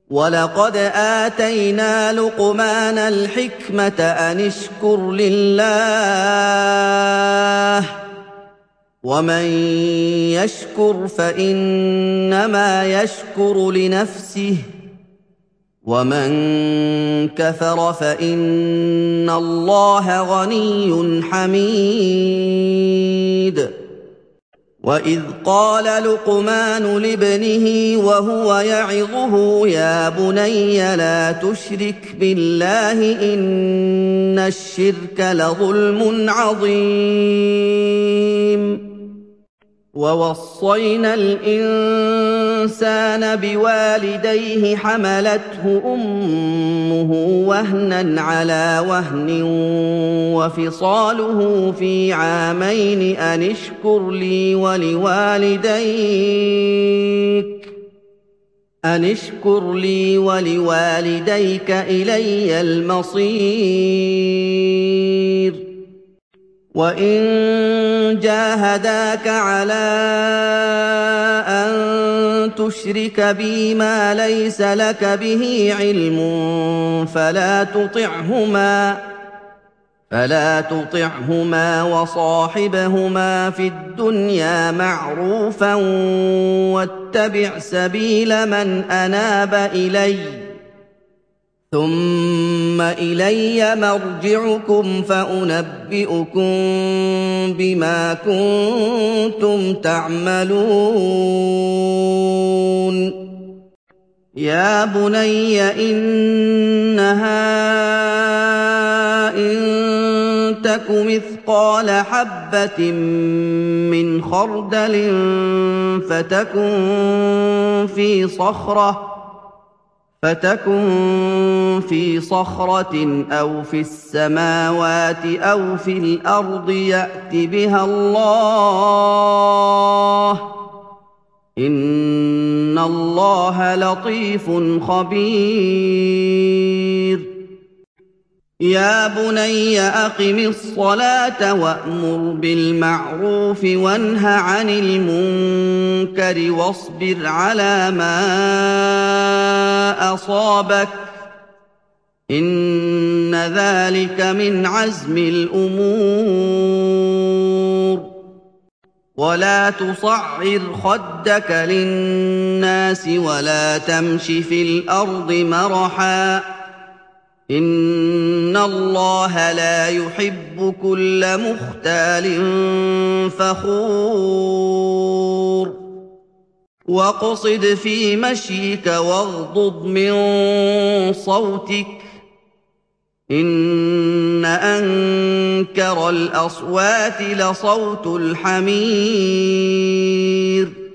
وَلَقَدْ آتَيْنَا لُقْمَانَ الْحِكْمَةَ أَنِ اشْكُرْ لِلَّهِ ۚ وَمَن يَشْكُرْ فَإِنَّمَا يَشْكُرُ لِنَفْسِهِ ۖ وَمَن كَفَرَ فَإِنَّ اللَّهَ غَنِيٌّ حَمِيدٌ وَإِذْ قَالَ لُقْمَانُ لِابْنِهِ وَهُوَ يَعِظُهُ يَا بُنَيَّ لَا تُشْرِكْ بِاللَّهِ ۖ إِنَّ الشِّرْكَ لَظُلْمٌ عَظِيمٌ وَوَصَّيْنَا الْإِنسَانَ بِوَالِدَيْهِ حَمَلَتْهُ أُمُّهُ وَهْنًا عَلَىٰ وَهْنٍ وَفِصَالُهُ فِي عَامَيْنِ أَنِ اشْكُرْ لِي وَلِوَالِدَيْكَ إِلَيَّ الْمَصِيرُ وَإِن جَاهَدَاكَ عَلَىٰ أَن تُشْرِكَ بِي مَا لَيْسَ لَكَ بِهِ عِلْمٌ فَلَا تُطِعْهُمَا وَصَاحِبْهُمَا فِي الدُّنْيَا مَعْرُوفًا وَاتَّبِعْ سَبِيلَ مَنْ أَنَابَ إِلَيَّ ۚ ثُمَّ إِلَيَّ مَرْجِعُكُمْ فَأُنَبِّئُكُم بِمَا كُنتُمْ تَعْمَلُونَ يَا بُنَيَّ إِنَّهَا إِن تَكُ مِثْقَالَ حَبَّةٍ مِّنْ خَرْدَلٍ فَتَكُن فِي صَخْرَةٍ أَوْ فِي السَّمَاوَاتِ أَوْ فِي الْأَرْضِ يَأْتِ بِهَا اللَّهُ ۚ إِنَّ اللَّهَ لَطِيفٌ خَبِيرٌ يَا بُنَيَّ أَقِمِ الصَّلَاةَ وَأْمُرْ بِالْمَعْرُوفِ وَانْهَ عَنِ الْمُنكَرِ وَاصْبِرْ عَلَىٰ مَا أَصَابَكَ ۖ إِنَّ ذَٰلِكَ مِنْ عَزْمِ الْأُمُورِ وَلَا تُصَعِّرْ خَدَّكَ لِلنَّاسِ وَلَا تَمْشِ فِي الْأَرْضِ مَرَحًا ۖ إِنَّ اللَّهَ لَا يُحِبُّ كُلَّ مُخْتَالٍ فَخُورٍ وَاقْصِدْ فِي مَشْيِكَ وَاغْضُضْ مِن صَوْتِكَ ۚ إِنَّ أَنكَرَ الْأَصْوَاتِ لَصَوْتُ الْحَمِيرِ